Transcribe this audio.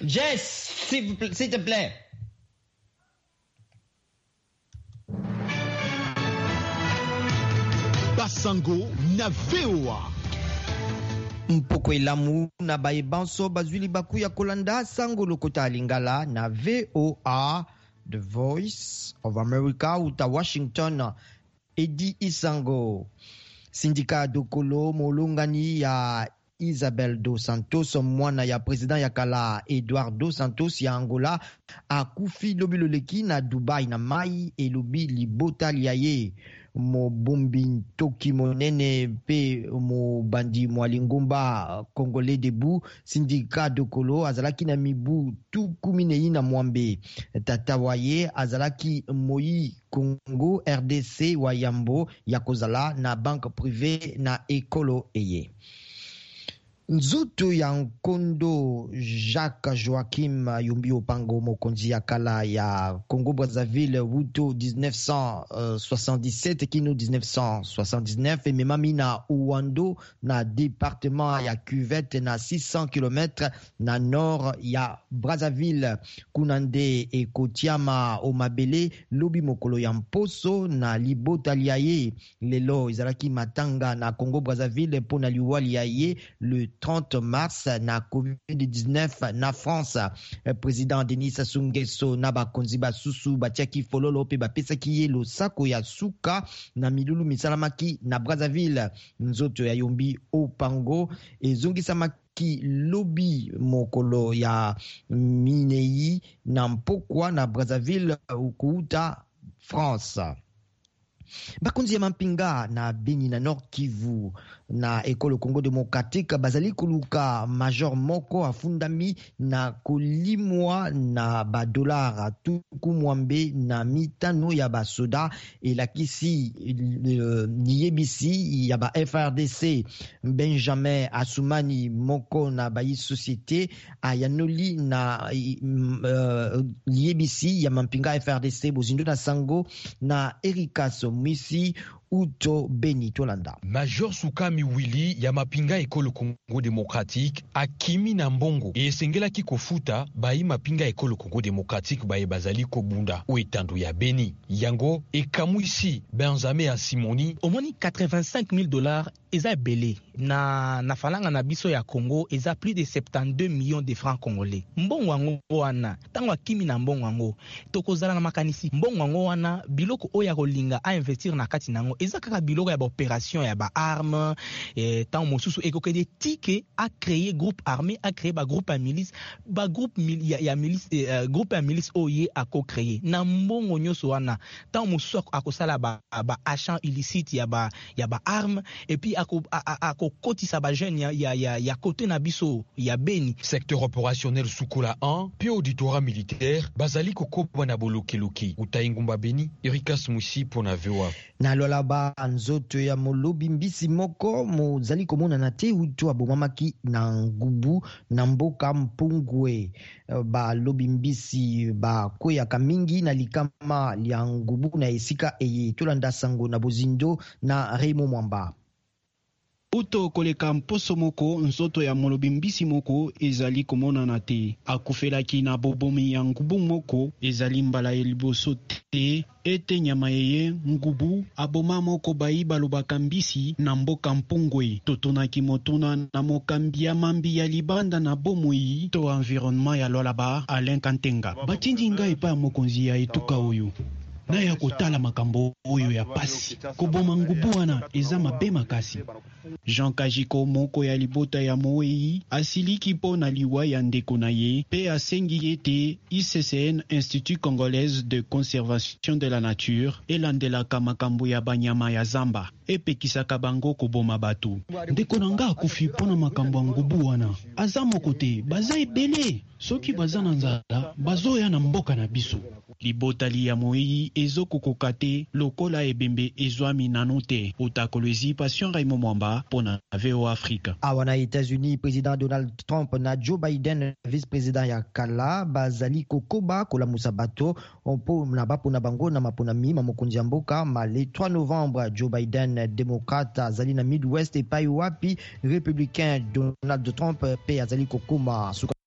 Jess, s'il te plaît. Basango na VOA. Mpoko elamu na bayebanso bazwili bakuya kolanda sango lokota lingala na VOA, The Voice of America uta Washington. Edi Isango. Sindika dokolo molongani ya Isabel dos Santos mwana ya president ya kala Eduardo dos Santos ya Angola akufi lobi loleki na Dubai na mai elobi libota liaye mobombi ntoki monene pe mobandi mwalingumba Congolais Debout Sindika dokolo azalaki na mibu tukuminei na mwambe tata waye azalaki Moi Congo RDC wa Yambo ya kozala na banque privée na ekolo eye. Nzoto ya Nkondo Jacques Joachim Yumbi Opango mokonzi ya kala ya Congo Brazzaville wuto 1977 kino 1979 ememami na Ouando na département ya Cuvette na 600 km na nord ya Brazzaville kunande ekotiama omabele lobi mokolo ya mposo na libota liaye lelo izalaki matanga na Congo Brazzaville pona liwali yaye le 30 mars na COVID-19 na France. Président Denis Sassou Nguesso na bakonzi basusu batiaki fololo pe bapesaki ye losako ya suka na milulu misalamaki na Brazzaville. Nzoto ya Yumbi Opango ezongisamaki lobi mokolo ya minei na mpokwa na Brazzaville ukuuta France. Bakonzi ya mampinga na Beni na Nord Kivu na ekolo Congo Démocratique bazali koluka major moko afundami na kolimwa na badolara tuku mwambe na mitano ya basoda elakisi yebisi ya ba FRDC. Benjamin Asumani moko na bayi société ayanoli na yebisi ya mampinga FRDC bozindo na sango na Erika Mwisi uto Beni Tolanda. Major Sukami Willy ya mapinga ekolo Congo Démocratique akimi na mbongo esengelaki kofuta bayi mapinga ekolo Congo Démocratique baye bazali kobunda o etando ya Beni yango ekamwisi Benjamin Asimoni omoni $85,000 eza belé na falanga na biso ya Congo eza plus de 72 millions de francs congolais. Mbongo wango wana tango akimi na mbongo wango tokozala na makanisi mbongo wango wana biloko oya kolinga a investir na kati nango eza kaka biloko ya ba opération ya ba arme tant mosusu ekokede tike a créer groupe armé a créer ba groupe à milice ba groupe ya milice groupe à milice oye a ko créer na mbongo nyoso wana tant mosusu akosala ba achat illicite ya ba arme et puis ako kotisa ba jeune ya côté na biso ya Beni. Secteur opérationnel Sukola 1 puis auditorat militaire bazali kokobwa na bolokeloki utaingumba Beni Erika Smusi pona VOA. Na lolaba nzoto ya molobi mbisi moko mozali komona na te uto abomamaki na ngubu na mboka Mpungwe. Ba lobi mbisi ba kweyaka mingi na likama lya ngubu na esika eye tolanda sango na bozindo na Raymond Mwamba. Uto koleka mposo moko nzoto ya molobi mbisi moko ezali komonana te. Akufelaki na bobomi ya ngubu moko ezali mbala ya liboso te ete nyama yeye ngubu aboma moko bayi balobaka mbisi na mboka Mpungwe. Totonaki motuna na mokambi ya mambi ya libanda na bomoi to environnement ya Lualaba Alain Kantenga. Batindi ngai pa mokonzi ya etuka oyo na ya kotala makambo oyo ya pasi koboma ngubu wana eza mabe makasi. Jean Kajiko moko ya libota ya Moei asiliki po na liwa ya ndeko na ye pe asengi ete ICCN Institut Congolaise de Conservation de la Nature elandelaka makambo ya banyama ya zamba epekisaka bango koboma bato. Ndeko na nga akufi pona makambo ya ngubu wana aza moko te baza ebele soki baza na nzala bazoya na mboka na biso. Libotali ya Moei ezokokoka te lokola ebembe ezwami nano te. Otakolezi Passion Raymond Mwamba pona VOA Africa. Awana États-Unis, président Donald Trump na Joe Biden vice-président ya kala bazali kokoba kolamusa bato ompo na bapo na bango na mapona mima mokonzi ya mboka le 3 novembre. Joe Biden démocrate azali na Midwest epai wapi républicain Donald Trump pe azali kokoma